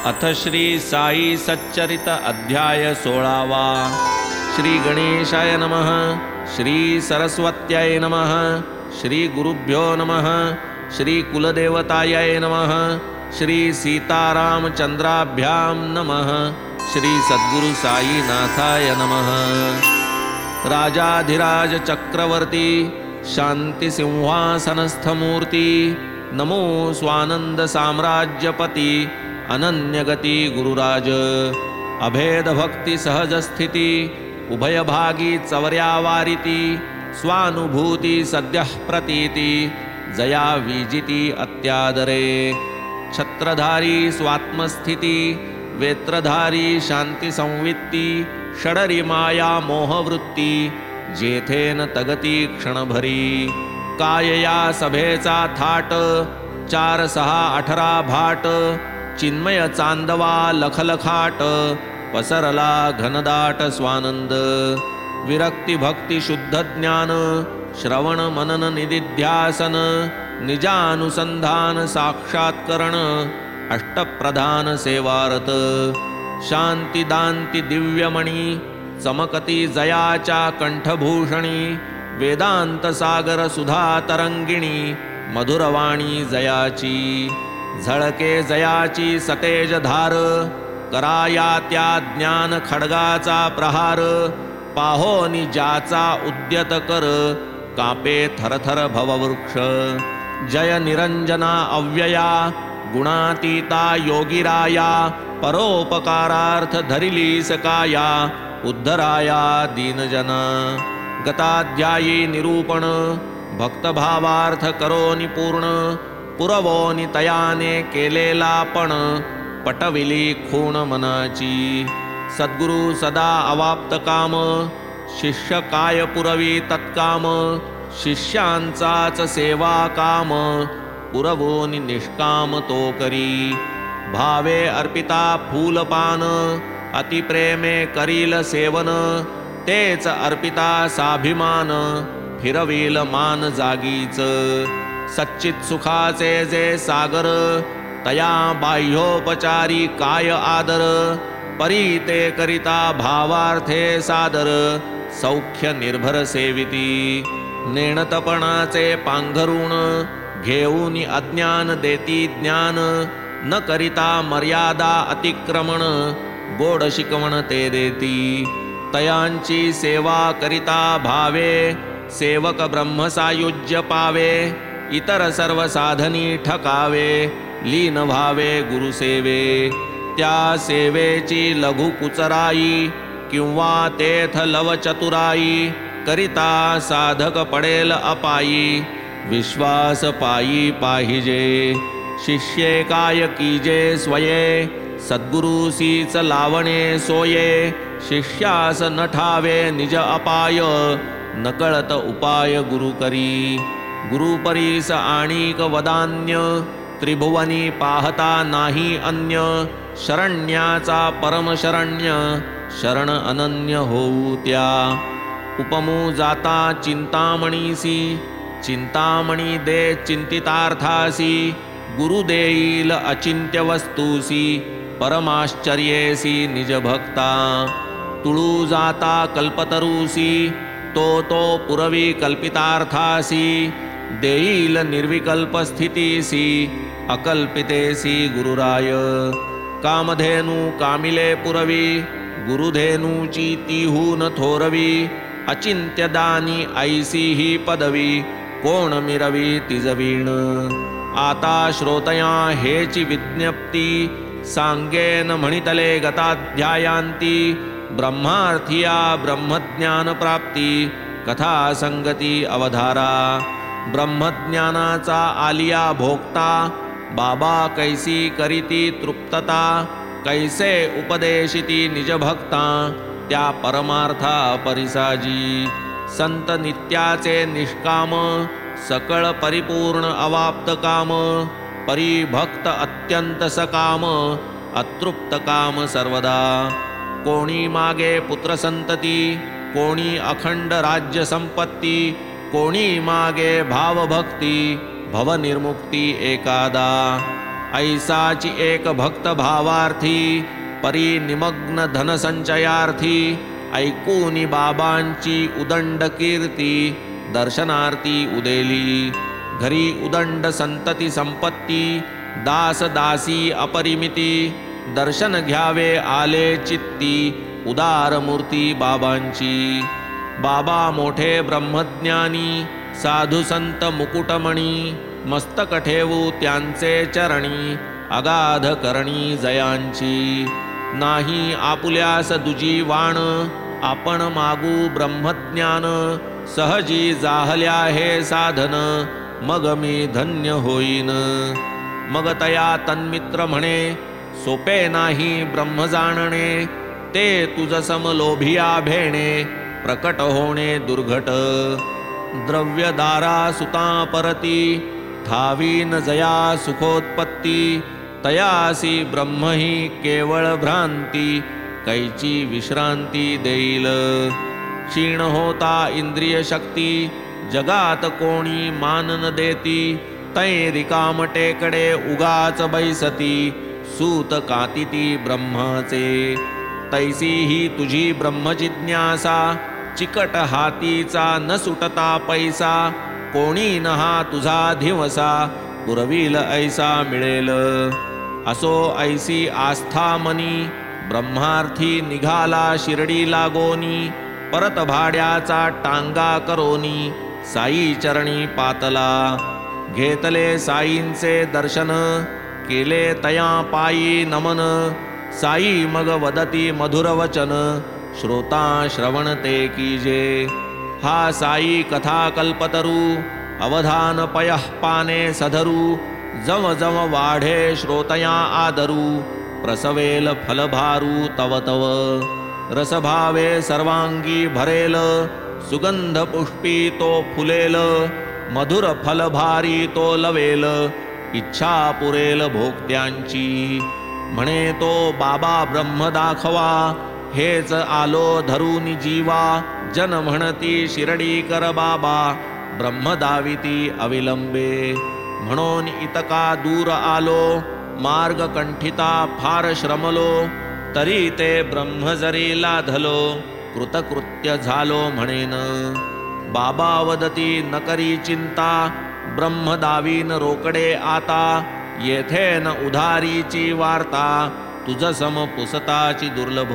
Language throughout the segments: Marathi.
अथ श्री साई सच्चरित अध्याय 16वा। श्री गणेशाय नमः। श्री सरस्वत्याय नमः। श्री गुरुभ्यो नमः। श्री कुलदेवताय नमः। श्री सीतारामचंद्राभ्यां नमः। श्री सद्गुरु साईनाथाय नमः। राजाधिराज चक्रवर्ती शांति सिंहासनस्थमूर्ति नमो स्वानंद साम्राज्यपति अनन्यगति गुरुराज। अभेद भक्ति सहज स्थिति उभयभागी चवर्यावारिती स्वानुभूती सद्यः प्रतीति जया विजिती अत्यादरे। छत्रधारी स्वात्मस्थिति वेत्रधारी शांति संवित्ती षडरी माया मोहवृत्ती जेथेन तगती क्षणभरी। कायया सभेचा थाट 4-6-18 भाट चिन्मय चांदवा लखलखाट पसरला घनदाट स्वानंद। विरक्ती भक्ती शुद्ध ज्ञान श्रवण मनन निदिध्यासन निजानुसंधान साक्षात्करण अष्टप्रधान सेवारत। शांती दांती दिव्यमणी चमकती जयाच्या कंठभूषणी वेदांत सागर सुधा तरंगिणी मधुरवाणी जयाची। झळके जयाची सतेज धार कराया त्या ज्ञान खड्गाचा प्रहार पाहोनी ज्याचा उद्यत कर कापे थरथर भववृक्ष। जय निरंजना अव्यया गुणातीता योगिराया परोपकारार्थ धरिली सकाया उद्धराया दीनजना। गताध्यायी निरूपण भक्तभावार्थ करोनी पूर्ण पुरवोनी तयाने केलेला पण पटविली खूण मनाची। सद्गुरु सदा अवाप्त काम शिष्य काय पुरवी तत्काम शिष्यांचाच सेवा काम पुरवोनी निष्काम तो करी। भावे अर्पिता फूलपान अतिप्रेमे करील सेवन तेच अर्पिता साभिमान फिरवील मान जागीच। सच्चित सुखाचे जे सागर तया बाह्योपचारी काय आदर परी ते करिता भावार्थे सादर सौख्य निर्भर सेविती। नेणतपणाचे पांघरुण घेऊनी अज्ञान देती ज्ञान न करिता मर्यादा अतिक्रमण गोड शिकवण ते देती। तयांची सेवा करिता भावे सेवक ब्रह्मसायुज्य पावे इतर सर्व साधनी ठकावे लीन भावे गुरुसेवे। त्या सेवेची लघु कुचराई किंवा तेथ लव चतुराई करिता साधक पडेल अपायी विश्वास पायी पाहिजे। शिष्ये काय कीजे स्वये सद्गुरुसीच लावणे सोये शिष्यास न ठावे निज अपाय नकळत उपाय गुरु करी। गुरुपरीस आणिक वदान्य त्रिभुवनी पाहता नाही अन्य शरण्याचा परमशरण्य शरण अनन्य होऊ त्या। उपमू जाता चिंतामणीसी चिंतामणी दे चिंतितार्थासी गुरु देईल अचिंत्य वस्तूसी परमाश्चर्येसी निज भक्ता। तुळू जाता कल्पतरूसी तो पुरवी कल्पितार्थासी देईल निर्विकल्प स्थितीसी अकल्पितेसी गुरुराय। कामधेनू कामिले पुरवी गुरुधेनूची तीहून थोरवी अचिंत्यदानी ऐसी ही पदवी कोण मिरवी तिजवीण। आता श्रोतया हेची विज्ञप्ती सांगेन म्हणितले गताध्यायांती ब्रह्मार्थिया ब्रह्मज्ञान प्राप्ती कथा संगती अवधारा। ब्रह्मज्ञानाचा आलिया भोगता बाबा कैसी करीती तृप्तता कैसे उपदेशिती निज भक्ता त्या परमार्था परिसाजी। संत नित्याचे निष्काम सकळ परिपूर्ण अवाप्त काम परिभक्त अत्यंत सकाम अतृप्त काम सर्वदा। कोणी मागे पुत्र संतती कोणी अखंड राज्य संपत्ती कोणी मागे भावभक्ती भवनिर्मुक्ती एकादा। ऐसाची एक भक्त भावार्थी परी निमग्न धनसंचयार्थी ऐकूनी बाबांची उदंड कीर्ती दर्शनार्थी उदेली घरी उदंड संतती संपत्ती दास दासी अपरिमिती दर्शन घ्यावे आले चित्ती उदार मूर्ती बाबांची बाबा मोठे ब्रह्मज्ञानी साधू संत मुकुटमणी मस्तक ठेवू त्यांचे चरणी अगाध करणी जयांची नाही आपुल्यास दुजी वाण आपण मागू ब्रह्मज्ञान सहजी जाहल्या हे साधन मग मी धन्य होईन मग तया तन्मित्र म्हणे सोपे नाही ब्रह्म जाणणे ते तुझ समलोभिया भेणे प्रकट होणे दुर्घट द्रव्यदारा सुता परती थावीन जया सुखोत्पत्ती तयासी ब्रह्म ही केवळ भ्रांती कैची विश्रांती देईल क्षीण होता इंद्रिय शक्ती जगात कोणी मान न देती तै रिकाम टेकडे उगाच बैसती सूत कातिती ब्रह्माचे तैसी ही तुझी ब्रह्मजिज्ञासा चिकट हातीचा न सुटता पैसा कोणी न हा तुझा धिवसा पुरविल ऐसा मिळेल असो ऐसी आस्था मनी ब्रह्मार्थी निघाला शिर्डी लागोनी परत भाड्याचा टांगा करोनी साई चरणी पातला घेतले साईंचे दर्शन केले तया पायी नमन साई मग वदती मधुर वचन श्रोता श्रवण ते कीजे हा साई कथा कल्पतरू अवधान पयः पाने सधरू जव जव वाढे श्रोतया आदरू प्रसवेल फलभारू तव तव रसभावे सर्वांगी भरेल सुगंध पुष्पी तो फुलेल मधुर फलभारी तो लवेल इच्छा पुरेल भोक्त्यांची म्हणे तो बाबा ब्रह्म दाखवा हेच आलो धरून जीवा जन म्हणती शिर्डी कर बाबा ब्रह्म दाविती अविलंबे म्हणून इतका दूर आलो मार्ग कंठिता फार श्रमलो तरी ते ब्रह्म जरी लाधलो कृतकृत्य झालो म्हणेन बाबा वदती न करी चिंता ब्रह्म दावीन रोकडे आता येथे न उधारीची वार्ता तुझ सम पुसताची दुर्लभ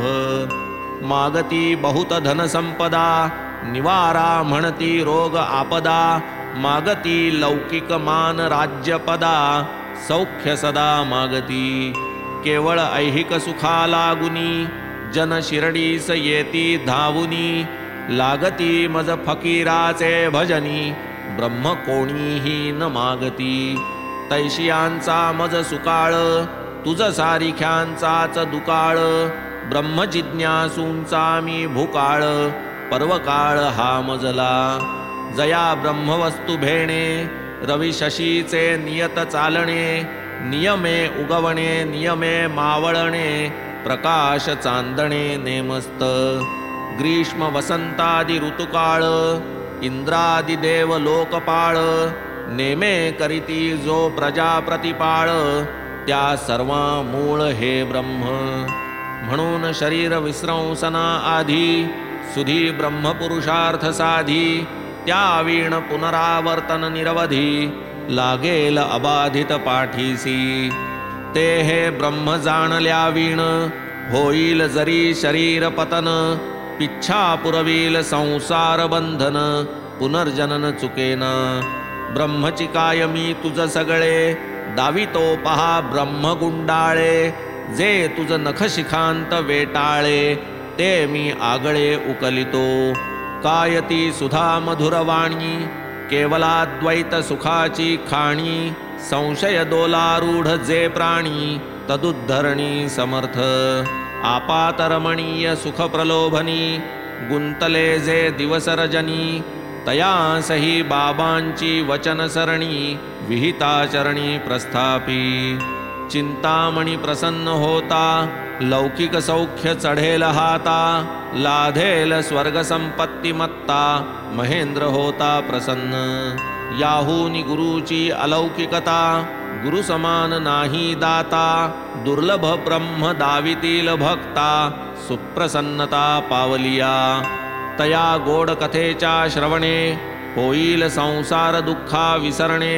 मागती बहुत धनसंपदा निवारा म्हणती रोग आपदा मागती लौकिक मान राज्यपदा सौख्य सदा मागती केवळ ऐहिक सुखा लागुनी जन शिर्डीस येती धावुनी लागती मज फकीराचे भजनी ब्रह्म कोणीही न मागती तैशियांचा मज सुकाळ तुझ सारिख्यांचाच दुकाळ ब्रह्म जिज्ञासूंचा मी भूकाळ पर्वकाळ हा मजला जया ब्रह्मवस्तू भेणे रवी शशीचे नियत चालणे नियमे उगवणे नियमे मावळणे प्रकाश चांदणे नेमस्त ग्रीष्म वसंतादि ऋतुकाळ इंद्रादि देव लोकपाळ नेमे करीती जो प्रजा प्रतिपाळ त्या सर्वा मूळ हे ब्रह्म म्हणून शरीर विस्रंसना आधी सुधी ब्रह्मपुरुषार्थ साधी त्या वीण पुनरावर्तन निरवधी लागेल अबाधित पाठीसी ते हे ब्रह्म जाणल्या वीण होईल जरी शरीर पतन पिच्छा पुरवील संसार बंधन पुनर्जनन चुकेना ब्रह्मची काय मी तुझ सगळे दावितो पहा ब्रह्म गुंडाळे जे तुझ नख शिखांत वेटाळे ते मी आगळे उकलितो कायती सुधा मधुरवाणी केवलाद्वैत सुखाची खाणी संशय दोलारूढ जे प्राणी तदुद्धरणी समर्थ आपातरमणीय सुख प्रलोभनी गुंतले जे दिवस रजनी तयासही बाबांची वचन सरणी विहिताचरणी प्रस्थापी चिंतामणी प्रसन्न होता लौकिक सौख्य चढेल हाता लाधेल स्वर्ग संपत्ती मत्ता महेंद्र होता प्रसन्न याहूनी गुरुची अलौकिकता गुरु समान नाही दाता, दुर्लभ ब्रह्म दावितील भक्ता, सुप्रसन्नता पावलिया. तया गोड कथेच्या श्रवणे, होईल संसार दुःखा विसरणे.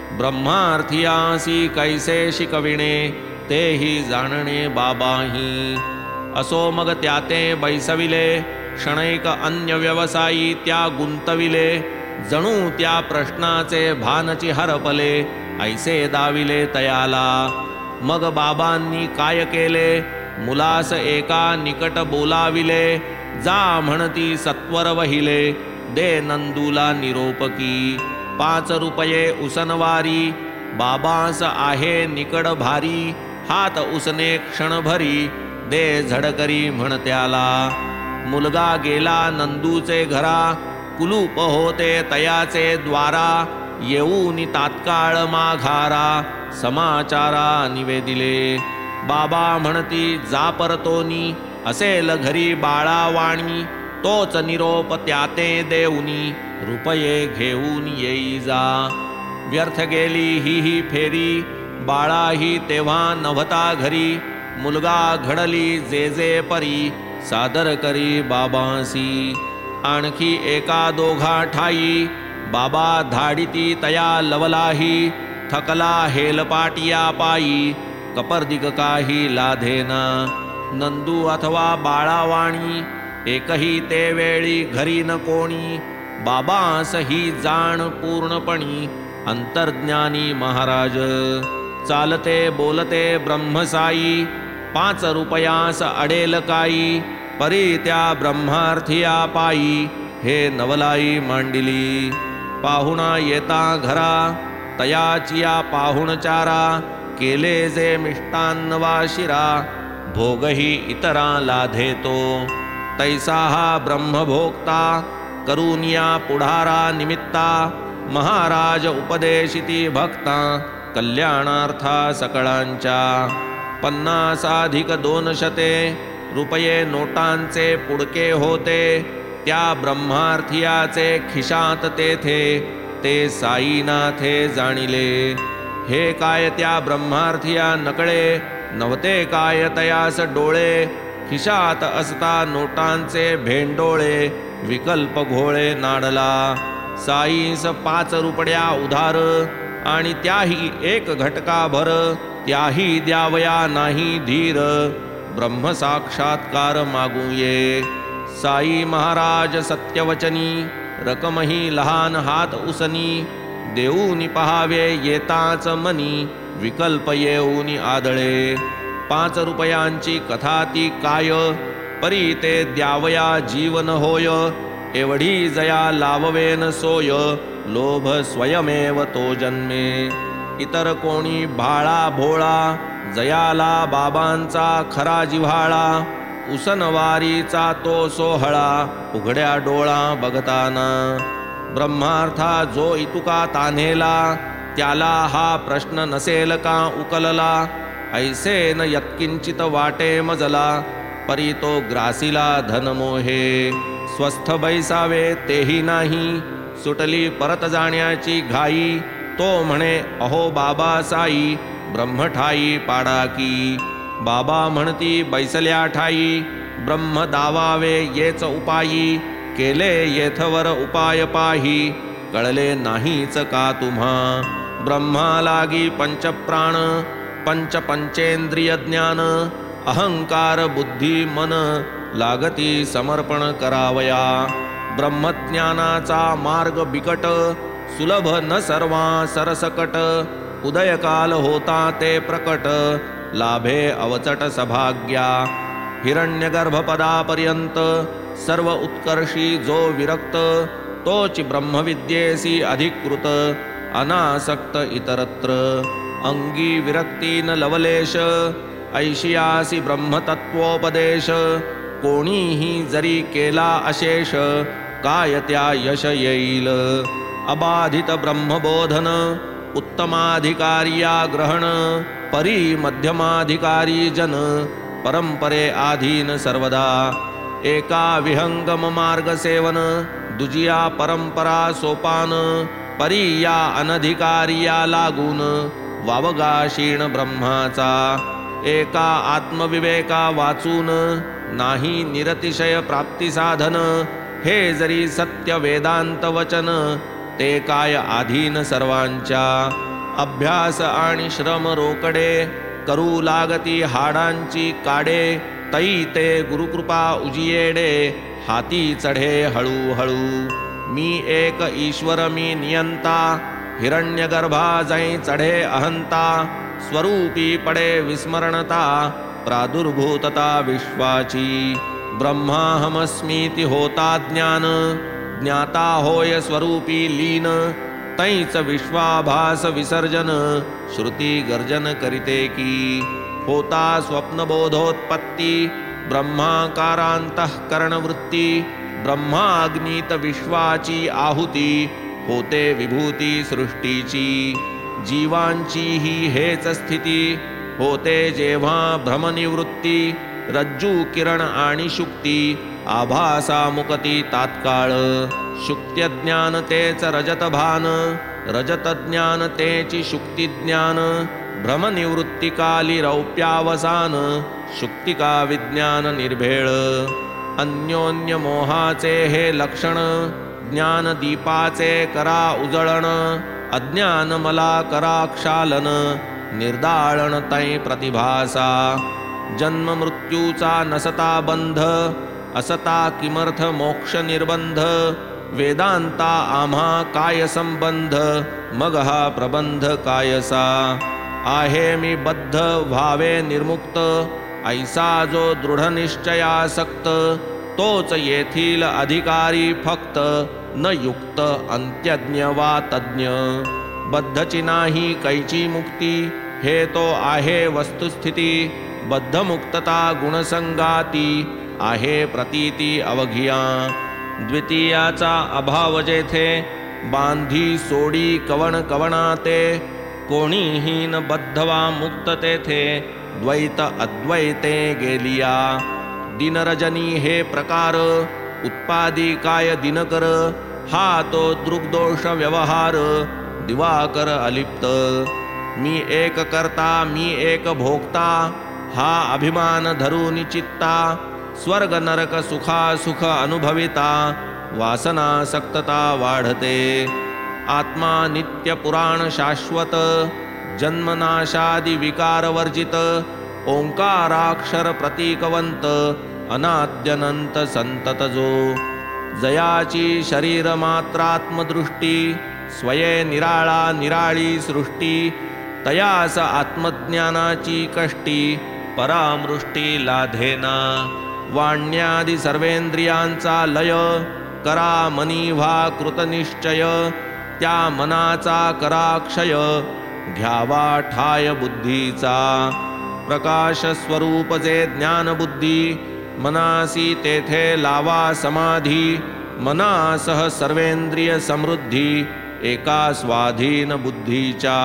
ब्रह्मार्थियासी कैसे शिकविणे, तेही जाणणे बाबाही. असो मग त्याते बैसविले, क्षणैक अन्य व्यवसायी त्या गुंतविले. जणू त्या प्रश्नाचे भानची हरपले, ऐसे दाविले तयाला. मग बाबांनी काय केले, मुलास एका निकट बोलाविले. जा म्हणती सत्वर वहिले, दे नंदूला निरोपकी. 5 रुपये उसनवारी, बाबास आहे निकड भारी. हात उसने क्षणभरी, दे झडकरी म्हण त्याला. मुलगा गेला नंदूचे घरा, कुलूप होते तयाचे द्वारा. येऊनी तात्काळ माघारा, समाचारा निवेदिले. बाबा म्हणती जा परतोनी, असेल घरी बाळावाणी. तोच निरोप त्याते देऊनी, रुपये घेऊन येई जा. व्यर्थ गेली ही फेरी, बाळाही तेव्हा नव्हता घरी. मुलगा घडली जे परी, सादर करी बाबांसी. आणखी एका दोघा ठाई, बाबा धाडिती तया लवलाही. थकला हेलपाटिया पायी, कपर्दिक काही लाधेना. नंदू अथवा बाळावाणी, एकही ते वेळी घरी न कोणी. बाबास ही जाण पूर्णपणी, अंतर्ज्ञानी महाराज. चालते बोलते ब्रह्मसाई, 5 रुपयास अडेल काई. परी त्या ब्रह्मार्थिया पायी, हे नवलाई मांडिली. पाहुणा येता घरा, तयाचिया पाहुणचारा. केले जे मिष्टान्न वा शिरा, भोगही इतरा लाधेतो. तैसा हा ब्रह्मभोक्ता, करुनिया पुढारा निमित्ता. महाराज उपदेशिती भक्ता, कल्याणार्था सकळांच्या. 50 अधिक 200 रुपये नोटांचे पुडके होते. त्या ब्रह्मार्थियाचे खिशात तेथे, ते साईनाथे जाणिले. हे काय त्या ब्रह्मार्थिया नकळे, नव्हते काय तयास डोळे. खिशात असता नोटांचे भेंडोळे, विकल्प घोळे नाडला. साईस 5 रुपया उधार, आणि त्याही 1 घटका भर. त्याही द्यावया नाही धीर, ब्रह्म साक्षात्कार मागू ये. साई महाराज सत्यवचनी, रकमही लहान हात उसनी. देऊनी पहावे येताच मनी, विकल्प येऊनी आदळे. 5 रुपयांची कथा ती काय, परी ते द्यावया जीवन होय. एवढी जया लाववेन सोय, लोभ स्वयमेव तो जन्मे. इतर कोणी भाळा भोळा, जयाला बाबांचा खरा जिव्हाळा. उसनवारीचा तो सोहळा, उघड्या डोळा बघताना. ब्रह्मार्था जो इतुका तान्हेला, त्याला हा प्रश्न नसेल का उकलला. ऐसे न यत्किंचित वाटे मजला, परी तो ग्रासीला धनमोहे. स्वस्थ बैसावे तेही नाही, सुटली परत जाण्याची घाई. तो म्हणे अहो बाबा साई, ब्रह्मठाई पाडा की. बाबा म्हणती बैसल्या ठाई, ब्रह्म दावावे येच उपायी. केले येथवर उपाय पाही, कळले नाहीच का तुम्हा. ब्रह्मा लागी पंचप्राण, पंचेंद्रिय ज्ञान. अहंकार बुद्धी मन, लागती समर्पण करावया. ब्रह्मज्ञानाचा मार्ग बिकट, सुलभ न सर्वा सरसकट. उदयकाल होता ते प्रकट, लाभे अवचट सभाग्या. हिरण्यगर्भपदापर्यंत सर्व उत्कर्षी जो विरक्त. तोच ब्रह्मविद्येसी अधिकृत, अनासक्त इतरत्र. अंगी विरक्ती न लवलेश, ऐशियासी ब्रह्मतत्वोपदेश. कोणीही जरी केला अशेष, काय त्या यश येईल. अबाधित ब्रह्मबोधन, उत्तमाधिकारिया ग्रहण. परी मध्यमाधिकारी जन, परंपरे आधीन सर्वदा. एका विहंगम मार्ग सेवन, दुजिया परंपरा सोपान. परी या अनधिकारिया लागून, वावगाशीण ब्रह्माचा. एका आत्मविवेका वाचून नाही निरतिशय प्राप्ती साधन. हे जरी सत्य वेदांत वचन ते काय आधीन सर्वांच्या. अभ्यास आणि श्रम रोकडे करू लागती हाडांची काडे. तई ते गुरुकृपा उजियेडे हाती चढे हळूहळू. मी एक ईश्वर मी नियंता हिरण्यगर्भा जै चढे अहंता. स्वरूपी पडे विस्मरणता प्रादुर्भूतता विश्वाची. ब्रह्माहमस्मीति होता ज्ञान ज्ञाता होय स्वरूपी लीन. तैच विश्वाभास विसर्जन श्रुती गर्जन करिते की. होता स्वप्नबोधोत्पत्ती ब्रह्माकारांतःकरणवृत्ती. ब्रह्माग्नीत विश्वाची आहुती होते विभूती सृष्टीची. जीवांची ही हेच स्थिती होते जेव्हा भ्रमनिवृत्ती. रज्जू किरण आणि शुक्ती आभासा मुक्ती तात्काळ. शुक्त्यज्ञान तेच रजतभान रजतज्ञान तेची शुक्तिज्ञान. भ्रमनिवृत्तिकाली रौप्यावसान शुक्तिका विज्ञान निर्भेळ. अन्योन्य मोहाचे हे लक्षण ज्ञान दीपाचे करा उजळण. अज्ञान मला करा क्षालन निर्दाळण तै प्रतिभासा. जन्म मृत्यूचा नसता बंध असता किमर्थ मोक्ष निर्बंध. वेदांता आम्हा काय संबंध मग हा प्रबंध कायसा. आहे मी बद्ध व्हावे निर्मुक्त ऐसा जो दृढ निश्चयासक्त. तोच येथील अधिकारी फक्त न युक्त अंत्यज्ञ वा तज्ञ. बद्धची नाही कैची मुक्ती हे तो आहे वस्तुस्थिती. बद्धमुक्तता गुणसंगाती आहे प्रतीती अवघिया. द्वितीयाचा अभाव जेथे बांधी सोडी कवण कवणाते. कोणीही न बद्धवा मुक्त तेथे द्वैत अद्वैते गेलिया. दिनरजनी हे प्रकार उत्पादी काय दिनकर. हा तो दृग्दोष व्यवहार दिवाकर अलिप्त. मी एक करता मी एक भोगता हा अभिमान धरून चित्ता. स्वर्ग नरक सुखा सुख अनुभविता वासनासक्तता वाढते. आत्मा नित्य पुराण शाश्वत जन्मनाशादि विकार वर्जित. ओंकाराक्षर प्रतीकवंत अनाद्यनंत संतत जो. जयाची शरीर मात्रात्मदृष्टी स्वये निराळा निराळी सृष्टी. तयास आत्मज्ञानाची कष्टी परामृष्टी लाधेना. वाण्यादि सर्वेंद्रियांचा लय करा मनी व्हा कृतनिश्चय. त्या मनाचा करा क्षय घ्यावा ठाय बुद्धीचा. प्रकाश स्वरूप जे ज्ञानबुद्धी मनासी तेथे लावा समाधी. मनासह सर्वेंद्रिय समृद्धी एका स्वाधीन बुद्धीच्या.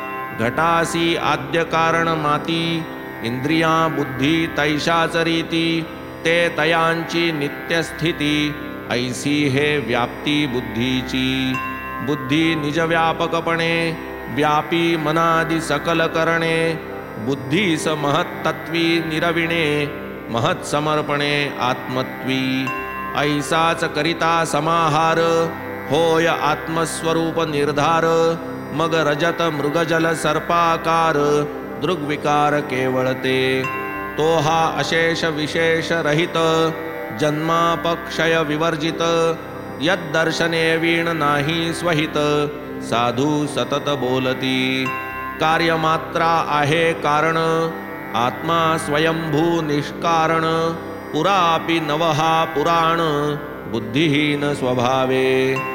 घटासी आद्य कारण माती इंद्रिया बुद्धी तैशाच रीती. ते तयांची नित्यस्थिती ऐसी हे व्याप्ती बुद्धीची. बुद्धी निजव्यापकपणे व्यापी मनादि सकल करणे. बुद्धीस महत्तत्वी निरविणे महत्समर्पणे आत्मत्वी. ऐसाच करिता समाहार होय आत्मस्वरूप निर्धार. मग रजत मृगजल सर्पाकार दृग्विकार केवळते. तो हा अशेष विशेष रहित जन्मापक्षय विवर्जित. यद्दर्शने वीण नाही स्वहित साधू सतत बोलती. कार्यमात्रा आहे कारण आत्मा स्वयंभू निष्कारण. पुरापि नवहा पुराण बुद्धिहीन स्वभावे.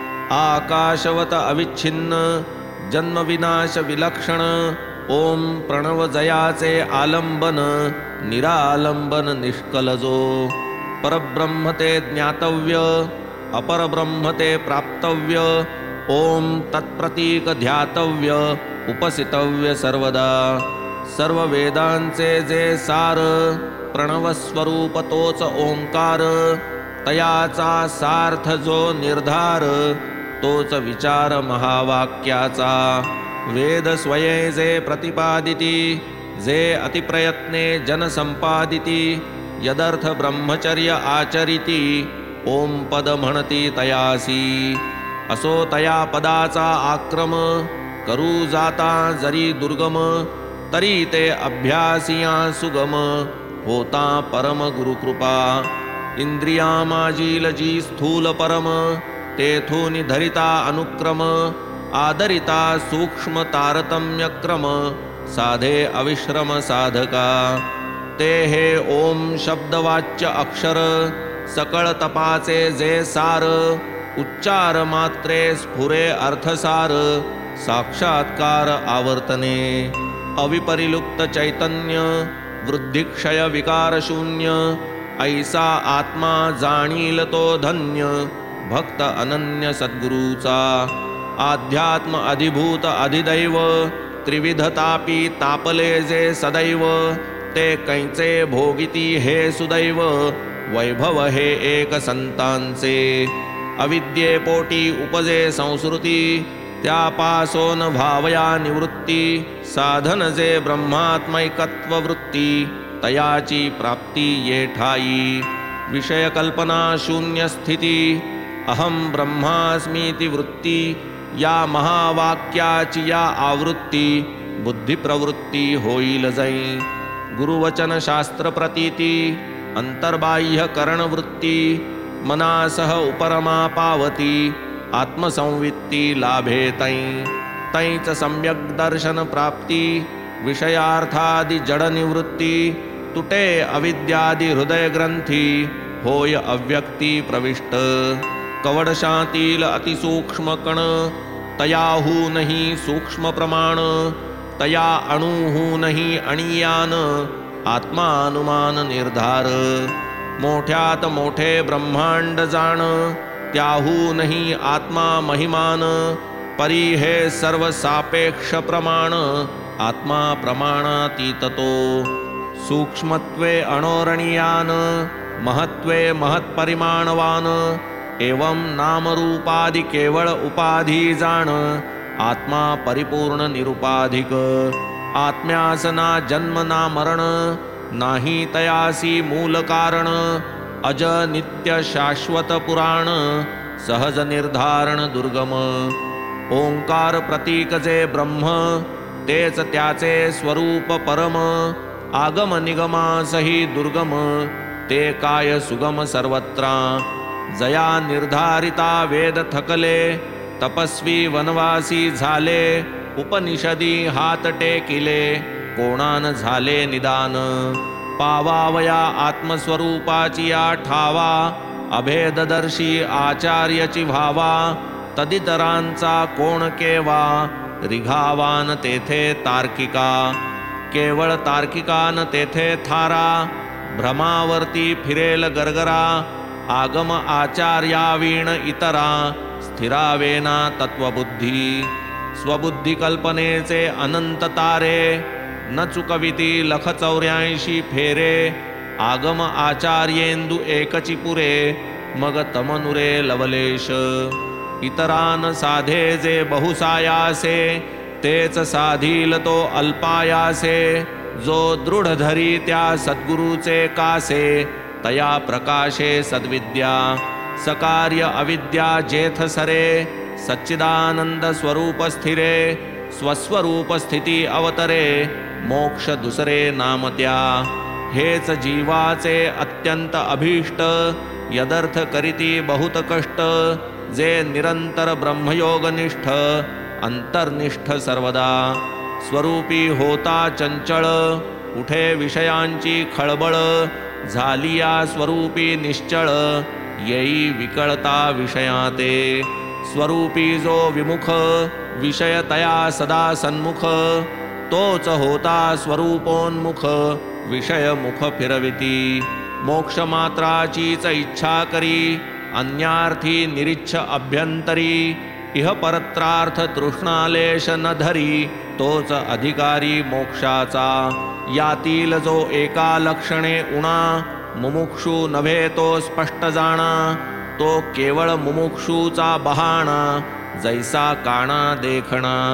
आकाशवत अविच्छिन्न जन्मविनाश विलक्षण. ओम प्रणव जयाचे आलंबन निरालंबन निष्कलजो. परब्रह्म ते ज्ञातव्य अपरब्रह्म ते प्राप्तव्य. ओम तत्प्रतीक ध्यातव्य उपसितव्य सर्वदा. सर्व वेदांचे जे सार प्रणवस्वरूप तोच ओंकार. तयाचा सार्थ जो निर्धार तोच विचार महावाक्याचा. वेद स्वये जे प्रतिपादिती जे अतिप्रयत्ने जन संपादिती यदर्थ ब्रह्मचर्य आचरिती ओम पद म्हणती तयासी असो तया पदाचा आक्रम करू जाता जरी दुर्गम तरी ते अभ्यासिया सुगम होता परम गुरुकृपा इंद्रिया माजील जी स्थूल परम तेथून धरिता अनुक्रम आदरिता सूक्ष्म तारतम्य क्रम साधे अविश्रम साधका ते हे ओम शब्दवाच्य अक्षर सकळ तपाचे जे सार उच्चार मात्रे स्फुरे अर्थसार साक्षात्कार आवर्तने अविपरिलुप्त चैतन्य वृद्धिक्षय विकार शून्य ऐसा आत्मा जाणील तो धन्य भक्त अनन्य सद्गुरूचा आध्यात्म अधिभूत अधिदैव त्रिविधतापी तापले जे सदैव ते कैचे भोगिती हे सुदैव वैभव हे एक संतांचे अविद्येपोटी उपजे संस्कृती त्यापासोन भावया निवृत्ती साधन जे ब्रह्मात्मैकत्व वृत्ती तयाची प्राप्ती ये ठाई विषयकल्पना शून्य स्थिती अहम ब्रह्मास्मीति वृत्ती या महावाक्याची या आवृत्ती बुद्धिप्रवृत्ती होईल जै गुरुवचन शास्त्र प्रतीती अंतर्बाह्य करणवृत्ती मनासह उपरमा पावती आत्मसंवित्ती लाभे तैच सम्यक दर्शन प्राप्ती विषयार्थादि जड निवृत्ती तुटे अविद्यादि हृदय ग्रंथी होय अव्यक्ती प्रविष्ट कवडशातील अतिसूक्ष्म कण तयाहूनही सूक्ष्म प्रमाण तया अणुहूनही अणीयान आत्मानुमान निर्धार मोठ्यात मोठे ब्रह्मांड जाण त्याहूनही आत्मा महिमान परी हे सर्व सापेक्ष प्रमाण आत्मा प्रमाणातीत तो सूक्ष्मत्वे अणोरणीयान महत्वे महत्परिमाणवान एवं नामरूपादि केवळ उपाधी जाण आत्मा परिपूर्ण निरुपाधिक आत्म्यास ना जन्म ना मरण नाही तयासी मूल कारण अज नित्य शाश्वत पुराण सहज निर्धारण दुर्गम ओंकार प्रतीक जे ब्रह्म तेच त्याचे स्वरूप परम आगम निगमासही दुर्गम ते काय सुगम सर्वत्र जया निर्धारिता वेद थकले तपस्वी वनवासी झाले उपनिषदी हात टेकिले कोणान झाले निदान पावावया आत्मस्वरूपाची या ठावा अभेददर्शी आचार्याची भावा तदितरांचा कोण केवा रिघावान तेथे तार्किका केवळ तार्किकान तेथे थारा भ्रमावर्ती फिरेल गरगरा आगम आचार्यावीण इतरा स्थिरावेना तत्वबुद्धी स्वबुद्धी कल्पनेचे अनंत तारे न चुकविती लख 84 फेरे आगम आचार्येंदु एकची पुरे मग तमनुरे लवलेश इतरान साधे जे बहुसायासे तेच साधील तो अल्पायासे जो दृढ धरी त्या सद्गुरूचे कासे तया प्रकाशे सद्विद्या सकार्य अविद्या जेथ सरे सच्चिदानंद स्वरूप स्थिरे स्वस्वरूप स्थिती अवतरे मोक्ष दुसरे नाम त्या हेच जीवाचे अत्यंत अभीष्ट यदर्थ करीती बहुत कष्ट जे निरंतर ब्रह्मयोगनिष्ठ अंतर्निष्ठ सर्वदा स्वरूपी होता चंचळ उठे विषयांची खळबळ झालिया स्वरूपी निश्चळ येई विकळता विषयाते स्वरूपी जो विमुख विषय तया सदा सन्मुख तोच होता स्वरूपोन्मुख विषय मुख फिरविती मोक्ष मात्राचीच इच्छा करी अन्यार्थी निरिच्छ अभ्यंतरी इह परत्रार्थ तृष्णालेश न धरी तोच अधिकारी मोक्षाचा यातील जो एका लक्षणे उणा मुमुक्षु नव्हे तो स्पष्ट जाणा तो केवळ मुमुक्षूचा बहाणा जैसा काणा देखणा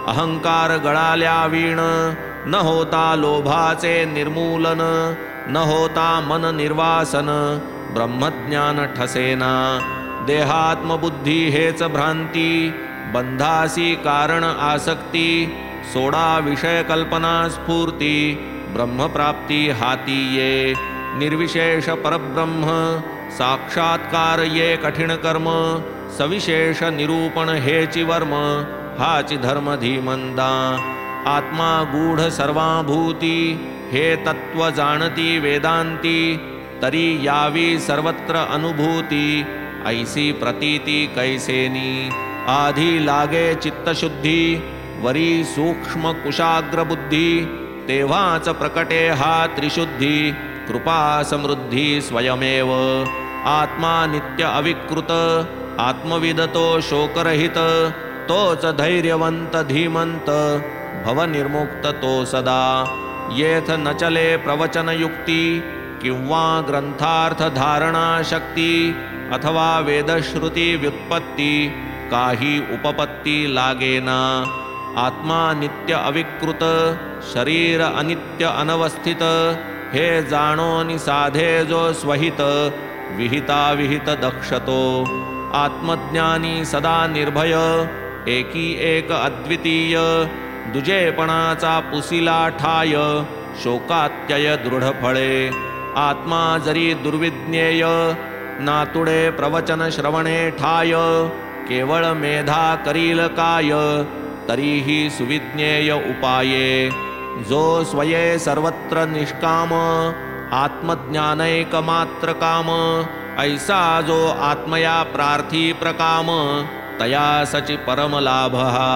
अहंकार गळाल्या वीण, न होता लोभाचे निर्मूलन, न होता मन निर्वासन, ब्रह्मज्ञान ठसेना. देहात्मबुद्धी हेच भ्रांती, बंधासी कारण आसक्ती, सोडा विषय कल्पना स्फूर्ती, ब्रह्मप्राप्ती हाती ये. निर्विशेष परब्रह्म साक्षात्कार ये कठीण कर्म, सविशेष निरूपण हेची वर्म, हाची धर्म धीमंदा. आत्मा गूढ सर्वाभूती, हे तत्व जाणती वेदांती, तरी यावी सर्वत्र अनुभूती, ऐसी प्रतीती कैसेनी. आधी लागे चित्तशुद्धी, वरी सूक्ष्म कुशाग्र बुद्धी, तेव्हाच प्रकटे हा त्रिशुद्धी, कृपा समृद्धी स्वयमेव. आत्मा नित्य अविकृत, आत्मविदतो शोकरहित, तोच धैर्यवंत धीमंत, भवनिर्मुक्त तो सदा. येथ न चले प्रवचन युक्ती, किंवा ग्रंथार्थ धारणा शक्ती, अथवा वेदश्रुती व्युत्पत्ती, काही उपपत्ती लागेना. आत्मा नित्य अविकृत, शरीर अनित्य अनवस्थित, हे जाणोनि साधे जो स्वहित, विहिता विहित दक्षतो. आत्मज्ञानी सदा निर्भय, एकी एक अद्वितीय, दुजेपणाचा पुसिला ठाय, शोकात्यय दृढ फळे. आत्मा जरी दुर्विज्ञेय, नातुडे प्रवचन श्रवणे ठाय, केवळ मेधा करील काय, तरीही सुविज्ञेय उपाये. जो स्वये सर्वत्र निष्काम, आत्मज्ञानैक मात्र काम, ऐसा जो आत्मया प्रार्थी प्रकाम, तया सची परमलाभ.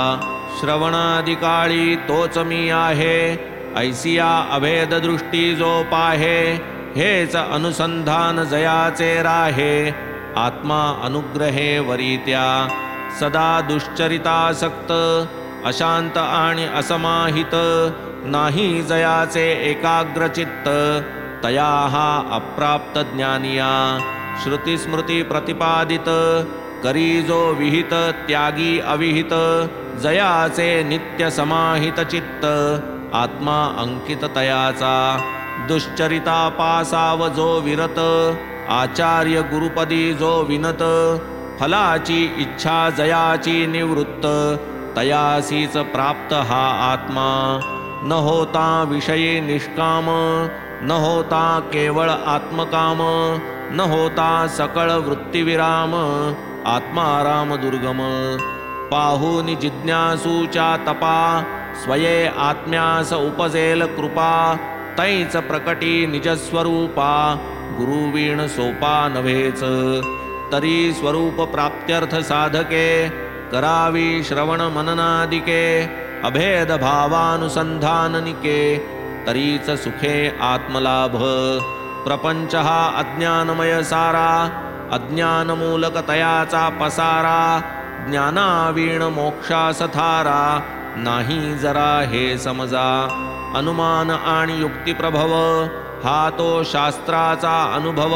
श्रवणादिकाळी तोच मी आहे, ऐसिया अभेद दृष्टी जो पाहे, हेच अनुसंधान जयाचे राहे. आत्मा अनुग्रहे वरित्या, सदा दुश्चरितासक्त, अशांत आणि असमाहित, नाही जयाचे एकाग्रचित्त, तया हा अप्राप्त ज्ञानिया. श्रुतिस्मृती प्रतिपादित, करी जो विहित त्यागी अविहित, जयाचे नित्य समाहित चित्त, आत्मा अंकित तयाचा. दुश्चरिता पासाव जो विरत, आचार्य गुरुपदी जो विनत, फलाची इच्छा जयाची निवृत्त, तयासीच प्राप्त हा आत्मा. न होता विषयी निष्काम, न होता केवळ आत्मकाम, न होता सकळ वृत्तिविराम, आत्माराम दुर्गम. पाहूनि जिज्ञासूच्या तपा, स्वये आत्म्यास उपजेल कृपा, तैच प्रकटी निजस्वरूपा, गुरुवीण सोपा नव्हेच. तरी स्वरूप प्राप्त्यर्थ साधके, करावी श्रवण मननादिके, अभेद भावानुसंधाननिके, तरीच सुखे आत्मलाभ. प्रपंच हा अज्ञानमय सारा, अज्ञानमूलक तयाचा पसारा, ज्ञानावीण मोक्षास थारा, नाही जरा हे समजा. अनुमान आणि युक्तिप्रभव, हा तो शास्त्राचा अनुभव,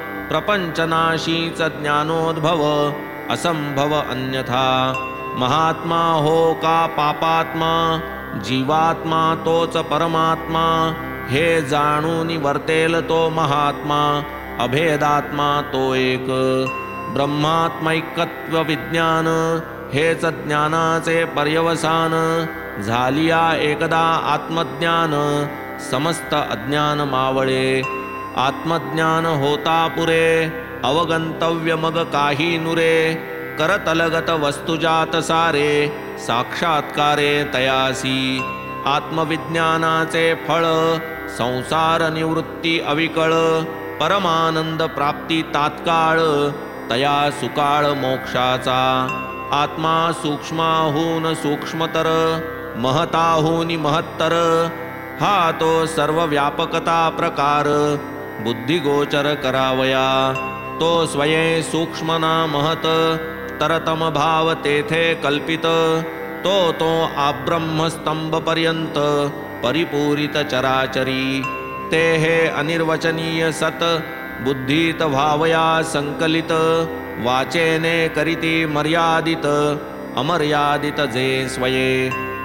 प्रपंचनाशीच ज्ञानोद्भव, असंभव अन्यथा. महात्मा हो का पापात्मा, जीवात्मा तोच परमात्मा, हे जाणून वर्तेल तो महात्मा, अभेदात्मा तो एक. ब्रह्मात्मैकत्व विज्ञान, हेच ज्ञानाचे पर्यवसान, झालिया एकदा आत्मज्ञान, समस्त अज्ञान मावळे. आत्मज्ञान होता पुरे, अवगंतव्य मग काही नुरे, करतलगत वस्तुजात सारे, साक्षात्कारे तयासी. आत्मविज्ञानाचे फळ, संसार निवृत्ती अविकळ, परमानंद प्राप्ती तात्काळ, तया सुकाळ मोक्षाचा. आत्मा सूक्ष्माहून सूक्ष्मतर, महताहून महत्तर, हा तो सर्व व्यापकता प्रकार, बुद्धिगोचर करावया. तो स्वये सूक्ष्मना महत, तरतम भाव तेथे कल्पित, तो आब्रह्मस्तंभ पर्यंत, परिपूरित चराचरी. ते हे अनिर्वचनीय सत, बुद्धीत भावया संकलित, वाचेने करीती मर्यादित, अमर्यादित जे स्वये.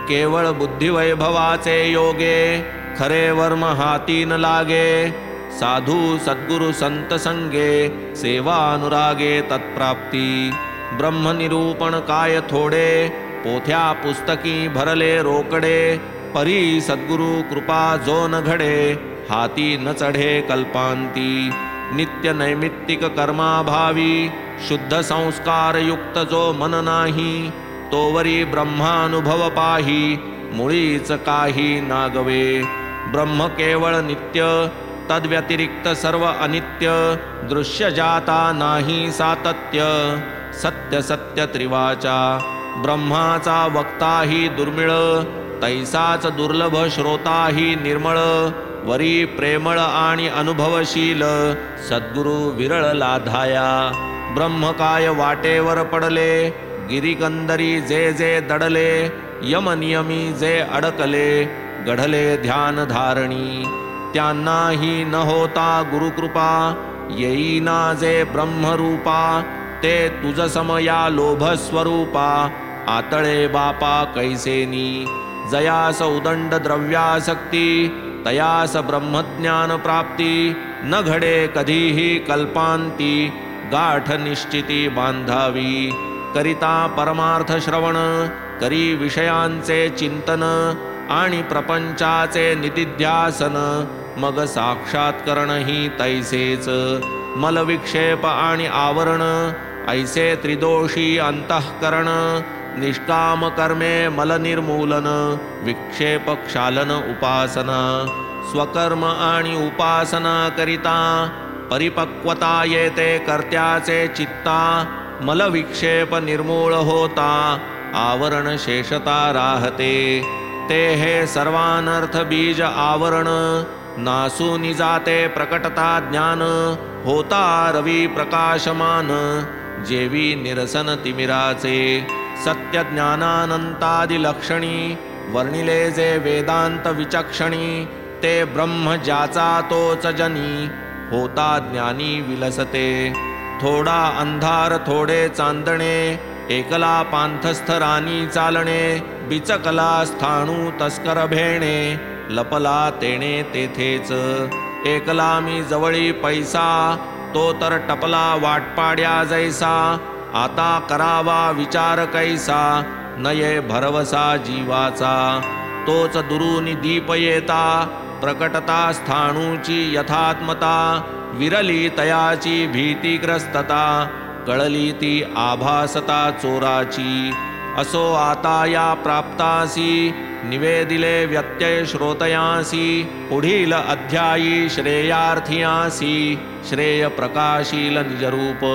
केवळ बुद्धिवैभवाचे योगे खरे वर्म हाती न लागे साधू सद्गुरु संत संगे सेवा अनुरागे तत्प्राप्ती ब्रह्मनिरूपण काय थोडे पोथ्या पुस्तकी भरले रोकडे परी सद्गुरु कृपा जो न घडे हाती न चढे कल्पांती नित्य नैमित्तिक कर्माभावी शुद्ध संस्कार युक्त जो मन नाही तोवरी ब्रह्मानुभव पाही मुळीच काही नागवे ब्रह्म केवळ नित्य तद्व्यतिरिक्त सर्व अनित्य दृश्य जाता नाही सातत्य सत्य सत्य त्रिवाचा ब्रह्माचा वक्ताही दुर्मिळ तैसाच दुर्लभ श्रोताही निर्मळ वरी प्रेमळ आणि अनुभवशील सद्गुरु विरळ लाधाया ब्रह्म काय वाटेवर पडले गिरिकंदरी जे जे दडले यमनियमी जे अडकले गढले ध्यान धारणी त्यांनाही न होता गुरुकृपा येईना जे ब्रह्मरूपा ते तुझ समया लोभस्वरूपा आतळे बापा कैसेनी जयास उदंड द्रव्यासक्ती तयास ब्रह्मज्ञान प्राप्ती न घडे कधीही कल्पांती गाठ निश्चिती बांधावी करिता परमार्थ श्रवण करी विषयांचे चिंतन आणि प्रपंचाचे निदिध्यासन मग साक्षात्करण ही तैसेच मलविक्षेप आणि आवरण ऐसे त्रिदोषी अंतःकरण निष्काम कर्मे मलनिर्मूलन विक्षेप क्षालन उपासना स्वकर्म आणि उपासना करिता परिपक्वता येते कर्त्याचे चित्ता मलविक्षेप निर्मूळ होता आवरण शेषता राहते ते हे सर्वानर्थ बीज आवरण नासूनि जाते प्रकटता ज्ञान होता रवी प्रकाशमान जेवी निरसन तिमिराचे सत्य ज्ञानानंतादि लक्षणी वर्णिले जे वेदांत विचक्षणी ते ब्रह्म ज्याचा तोच जनी होता ज्ञानी विलसते थोडा अंधार थोडे चांदणे एकला पांथस्थ रानी चालणे बिचकला स्थाणू तस्कर भेणे लपला तेणे तेथेच एकला मी जवळी पैसा तो तर टपला वाटपाड्या जैसा आता करावा विचार कैसा नये भरवसा जीवाचा तोच दुरुनी दीप येता प्रकटता स्थाणूची यथात्मता विरली तयाची भीतीग्रस्तता कळली ती आभासता चोराची असो आता या प्राप्तासी निवेदिले व्यत्यय श्रोतयासी पुढील अध्यायी श्रेयार्थियासी श्रेय प्रकाशील निजरूप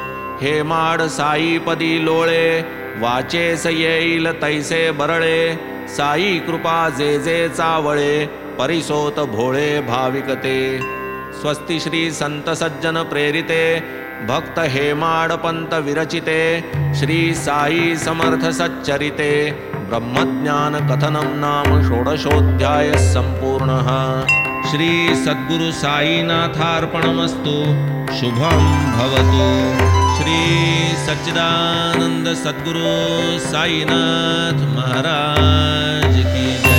हे माड साईपदी लोळे वाचेस येईल तैसे बरळे साई कृपा जे जे चावळे परिसोत भोळे भाविकते स्वस्ति श्री संत सज्जन प्रेरिते भक्त हेमाड पंत विरचिते श्री साई समर्थ सच्चरिते ब्रह्मज्ञान कथनम नाम षोडशोऽध्याय संपूर्णः श्री सद्गुरु साईनाथार्पणमस्तु शुभं भवतु श्री सच्चिदानंद सद्गुरु साईनाथ महाराज की जय।